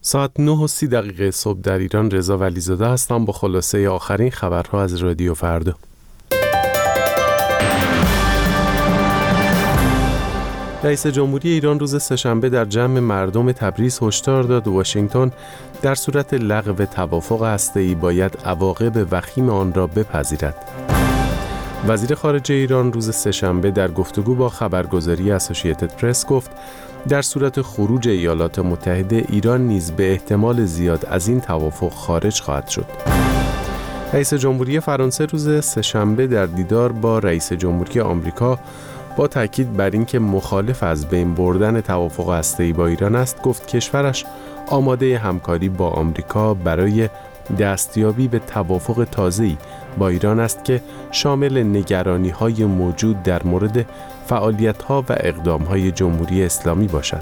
ساعت 9:30 صبح در ایران. رضا ولیزاده هستم با خلاصه آخرین خبرها از رادیو فردا. رئیس جمهوری ایران روز سه‌شنبه در جمع مردم تبریز هشدار داد واشنگتن در صورت لغو توافق هسته‌ای باید عواقب وخیم آن را بپذیرد. وزیر خارجه ایران روز سه‌شنبه در گفتگو با خبرگزاری اسوسییتد پرس گفت در صورت خروج ایالات متحده ایران نیز به احتمال زیاد از این توافق خارج خواهد شد. رئیس جمهوری فرانسه روز سه‌شنبه در دیدار با رئیس جمهوری آمریکا با تاکید بر اینکه مخالف از بین بردن توافق هسته‌ای با ایران است، گفت کشورش آماده همکاری با آمریکا برای دستیابی به توافق تازه‌ای با ایران است که شامل نگرانی‌های موجود در مورد فعالیت‌ها و اقدام‌های جمهوری اسلامی باشد.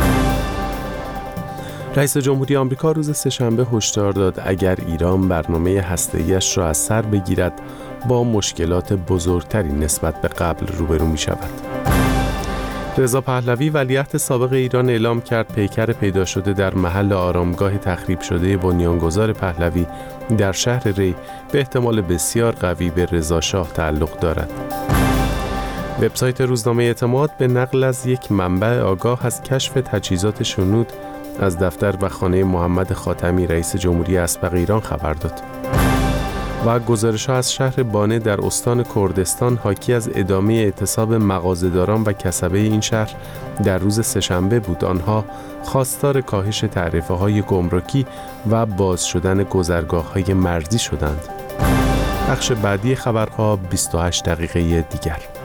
رئیس جمهوری آمریکا روز سه‌شنبه هشدار داد اگر ایران برنامه هسته‌ایش را از سر بگیرد با مشکلات بزرگتری نسبت به قبل روبرو می‌شود. رضا پهلوی ولیعهد سابق ایران اعلام کرد پیکر پیدا شده در محل آرامگاه تخریب شده بنیانگذار پهلوی در شهر ری به احتمال بسیار قوی به رضا شاه تعلق دارد. وبسایت روزنامه اعتماد به نقل از یک منبع آگاه از کشف تجهیزات شنود از دفتر و خانه محمد خاتمی رئیس جمهوری اسبق ایران خبر داد. و گزارش‌ها از شهر بانه در استان کردستان حاکی از ادامه اعتصاب مغازه‌داران و کسبه این شهر در روز سه‌شنبه بود. آنها خواستار کاهش تعرفه‌های گمرکی و باز شدن گذرگاه‌های مرزی شدند. بخش بعدی خبرها 28 دقیقه دیگر.